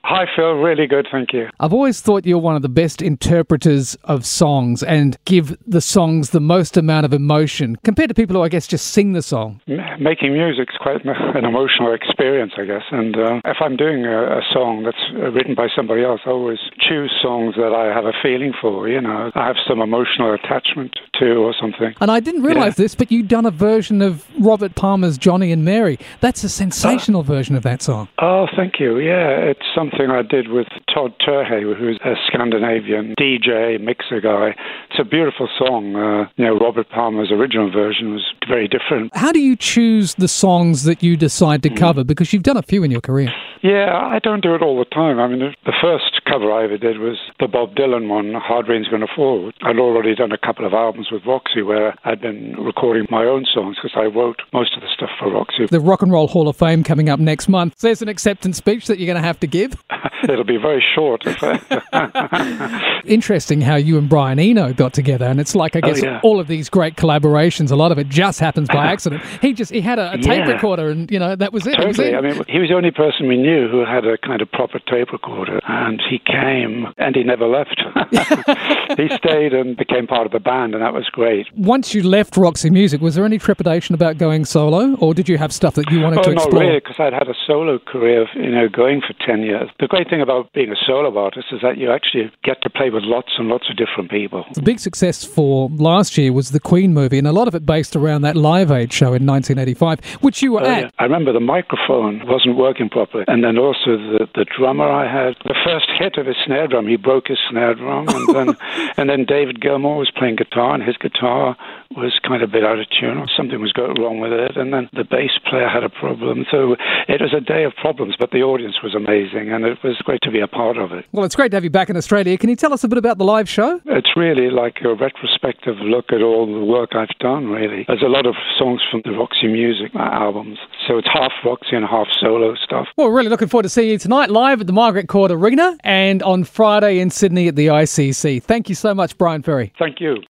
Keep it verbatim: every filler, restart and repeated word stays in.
Hi, Phil. Really good, thank you. I've always thought you're one of the best interpreters of songs and give the songs the most amount of emotion compared to people who, I guess, just sing the song. M- making music's quite an emotional experience, I guess. And uh, if I'm doing a, a song that's written by somebody else, I always choose songs that I have a feeling for, you know. I have some emotional attachment to or something. And I didn't realise yeah. this, but you've done a version of Robert Palmer's Johnny and Mary. That's a sensational uh, version of that song. Oh, thank you. Yeah, it's something I did with Todd Terhey, who's a Scandinavian D J, mixer guy. It's a beautiful song. Uh, you know, Robert Palmer's original version was very different. How do you choose the songs that you decide to cover? Mm. Because you've done a few in your career. Yeah, I don't do it all the time. I mean, the first cover I ever did was the Bob Dylan one, Hard Rain's Gonna Fall. I'd already done a couple of albums with Roxy where I'd been recording my own songs because I wrote most of the stuff for Roxy. The Rock and Roll Hall of Fame coming up next month. There's an acceptance speech that you're going to have to give. It'll be very short. Interesting how you and Brian Eno got together, and it's like, I guess, oh, yeah. all of these great collaborations, a lot of it just happens by accident. He just he had a, a tape yeah. recorder, and, you know, that was it. Totally. Was it. I mean, he was the only person we knew who had a kind of proper tape recorder, and he came, and he never left. He stayed and became part of the band, and that was great. Once you left Roxy Music, was there any trepidation about going solo, or did you have stuff that you wanted oh, to explore? Oh, not really, because I'd had a solo career, you know, going for ten years. The great thing about being a solo artist is that you actually get to play with lots and lots of different people. The big success for last year was the Queen movie, and a lot of it based around that Live Aid show in nineteen eighty-five, which you were oh, at. Yeah. I remember the microphone wasn't working properly, and then also the, the drummer I had, the first hit of his snare drum, he broke his snare drum, and then and then David Gilmour was playing guitar, and his guitar was kind of a bit out of tune. Something was going wrong with it, and then the bass player had a problem. So it was a day of problems, but the audience was amazing, and it was great to be a part of it. Well, it's great to have you back in Australia. Can you tell us a bit about the live show? It's really like a retrospective look at all the work I've done, really. There's a lot of songs from the Roxy Music albums, so it's half Roxy and half solo stuff. Well, we're really looking forward to seeing you tonight live at the Margaret Court Arena and on Friday in Sydney at the I C C. Thank you so much, Bryan Ferry. Thank you.